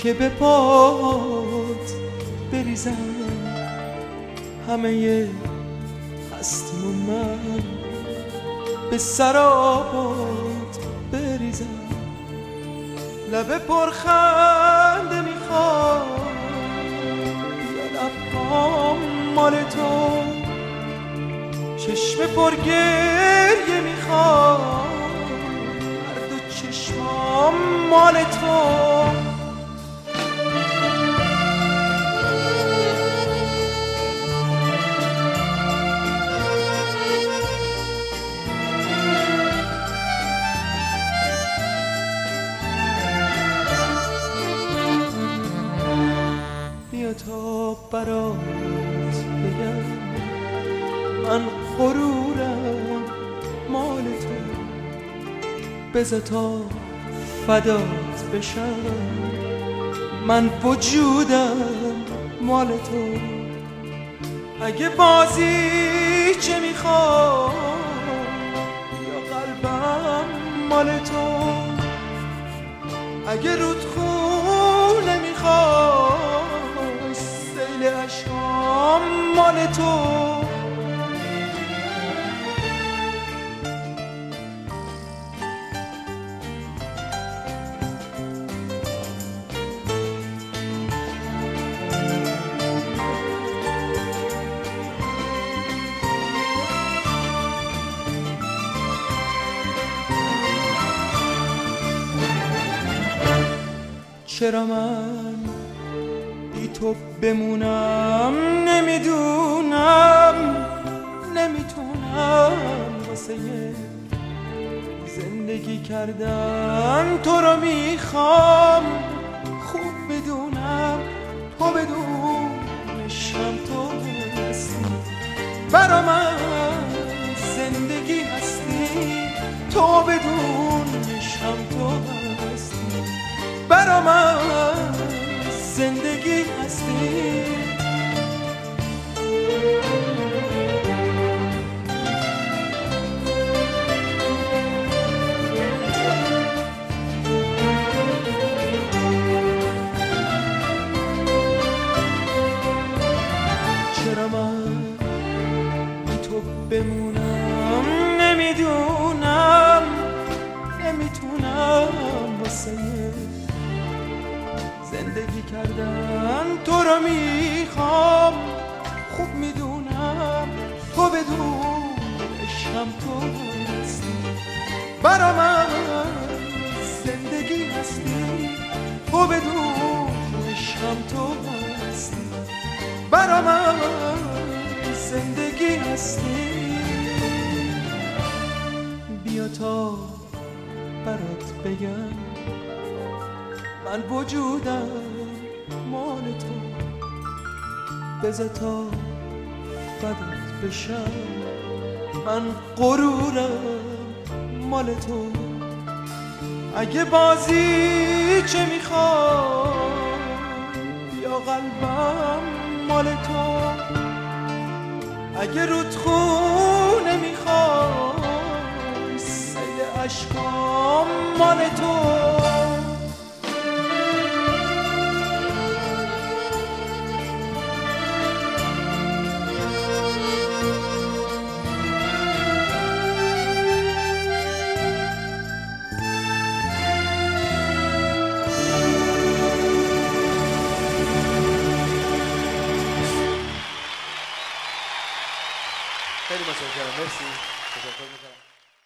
که به پات بریزم همه هستیم و من به سرابات بریزم. لب پرخنده میخوام یا لبام مال تو، چشم پرگریه میخوام هر دو چشمام مال تو. بیا تا برات بگم من غرورم مال تو، بذار تا فدات بشم من وجودم مال تو. اگه بازی چه میخوام یا قلبم مال تو، اگه رودخونه میخوای سیل عشقام مال تو. چرا من بی تو بمونم نمیدونم، نمیتونم واسه زندگی کردن تو رو میخوام خوب بدونم تو بدونشم تو هستی برا من زندگی هستی، تو بدونشم تو هستی برا من زندگی هستی. چرا من بی تو بمونم نمیدونم، نمیتونم واسه زندگی کردن تو رو میخوام خوب میدونم تو بدونشم تو هستی برا من زندگی هستی، تو بدونشم تو هستی برا من زندگی هستی. بیا تا برات بگم من وجودم مال تو، بذار تا فدات بشم من غرورم مال تو. اگه بازی چه میخوام یا قلبم مال تو، اگه رودخونه میخوای سیل عشقام مال تو. خیلی متشکرم. مرسی.